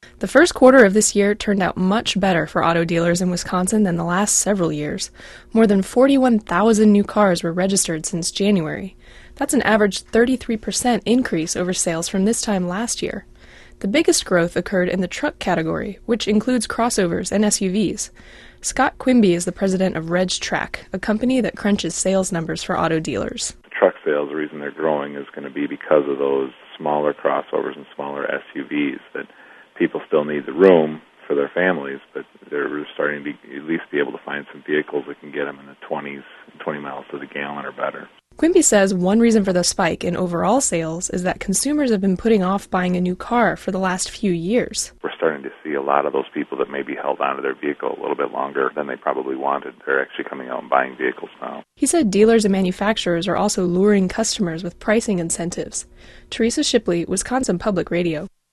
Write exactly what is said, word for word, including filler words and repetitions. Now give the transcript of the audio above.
The first quarter of this year turned out much better for auto dealers in Wisconsin than the last several years. More than forty-one thousand new cars were registered since January. That's an average thirty-three percent increase over sales from this time last year. The biggest growth occurred in the truck category, which includes crossovers and S U Vs. Scott Quimby is the president of RegTrack, a company that crunches sales numbers for auto dealers. Truck sales, the reason they're growing is going to be because of those smaller crossovers and smaller S U Vs that people still need the room for their families, but they're starting to at least be able to find some vehicles that can get them in the twenties, twenty miles to the gallon or better. Quimby says one reason for the spike in overall sales is that consumers have been putting off buying a new car for the last few years. We're starting to see a lot of those people that maybe held onto their vehicle a little bit longer than they probably wanted. They're actually coming out and buying vehicles now. He said dealers and manufacturers are also luring customers with pricing incentives. Teresa Shipley, Wisconsin Public Radio.